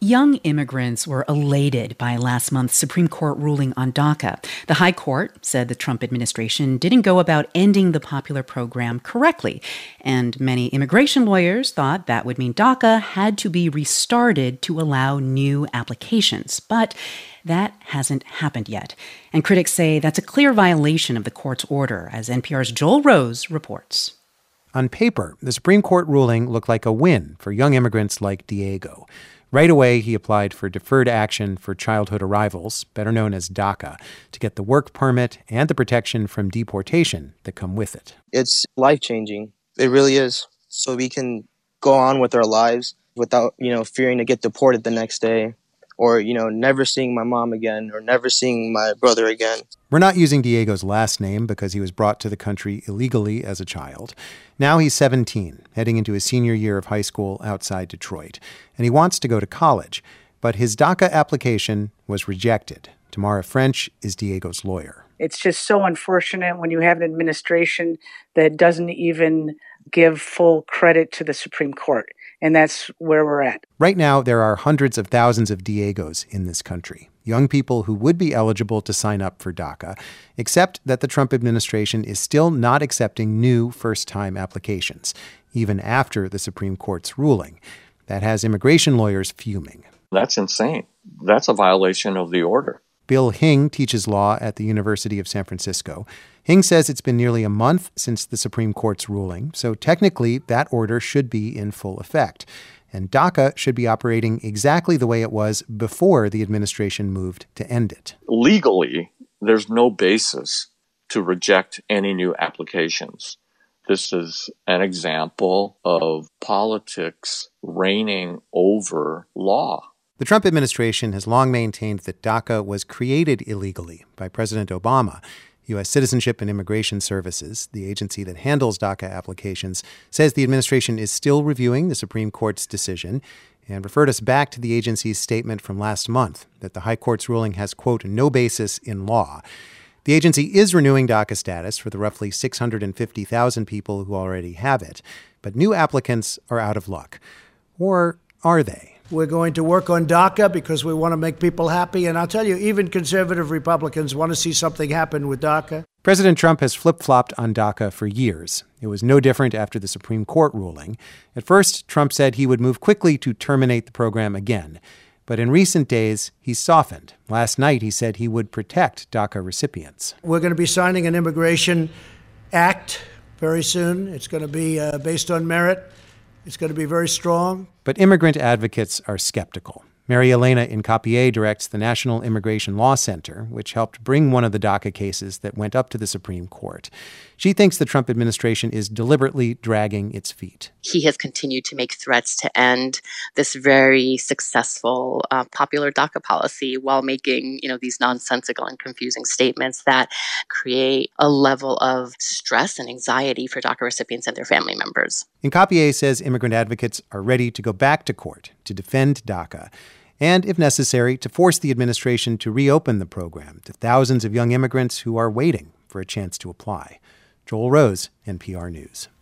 Young immigrants were elated by last month's Supreme Court ruling on DACA. The High Court said the Trump administration didn't go about ending the popular program correctly, and many immigration lawyers thought that would mean DACA had to be restarted to allow new applications. But that hasn't happened yet. And critics say that's a clear violation of the court's order, as NPR's Joel Rose reports. On paper, the Supreme Court ruling looked like a win for young immigrants like Diego. Right away, he applied for deferred action for childhood arrivals, better known as DACA, to get the work permit and the protection from deportation that come with it. It's life-changing. It really is. So we can go on with our lives without, fearing to get deported the next day or, never seeing my mom again or never seeing my brother again. We're not using Diego's last name because he was brought to the country illegally as a child. Now he's 17, heading into his senior year of high school outside Detroit, and he wants to go to college. But his DACA application was rejected. Tamara French is Diego's lawyer. It's just so unfortunate when you have an administration that doesn't even give full credit to the Supreme Court. And that's where we're at. Right now, there are hundreds of thousands of Diegos in this country, young people who would be eligible to sign up for DACA, except that the Trump administration is still not accepting new first-time applications, even after the Supreme Court's ruling. That has immigration lawyers fuming. That's insane. That's a violation of the order. Bill Hing teaches law at the University of San Francisco. Hing says it's been nearly a month since the Supreme Court's ruling, so technically that order should be in full effect. And DACA should be operating exactly the way it was before the administration moved to end it. Legally, there's no basis to reject any new applications. This is an example of politics reigning over law. The Trump administration has long maintained that DACA was created illegally by President Obama. U.S. Citizenship and Immigration Services, the agency that handles DACA applications, says the administration is still reviewing the Supreme Court's decision and referred us back to the agency's statement from last month that the High Court's ruling has, quote, no basis in law. The agency is renewing DACA status for the roughly 650,000 people who already have it, but new applicants are out of luck. Or are they? We're going to work on DACA because we want to make people happy. And I'll tell you, even conservative Republicans want to see something happen with DACA. President Trump has flip-flopped on DACA for years. It was no different after the Supreme Court ruling. At first, Trump said he would move quickly to terminate the program again. But in recent days, he's softened. Last night, he said he would protect DACA recipients. We're going to be signing an immigration act very soon. It's going to be based on merit. It's going to be very strong. But immigrant advocates are skeptical. Mary Elena Incapié directs the National Immigration Law Center, which helped bring one of the DACA cases that went up to the Supreme Court. She thinks the Trump administration is deliberately dragging its feet. He has continued to make threats to end this very successful popular DACA policy while making, these nonsensical and confusing statements that create a level of stress and anxiety for DACA recipients and their family members. Incapié says immigrant advocates are ready to go back to court to defend DACA and, if necessary, to force the administration to reopen the program to thousands of young immigrants who are waiting for a chance to apply. Joel Rose, NPR News.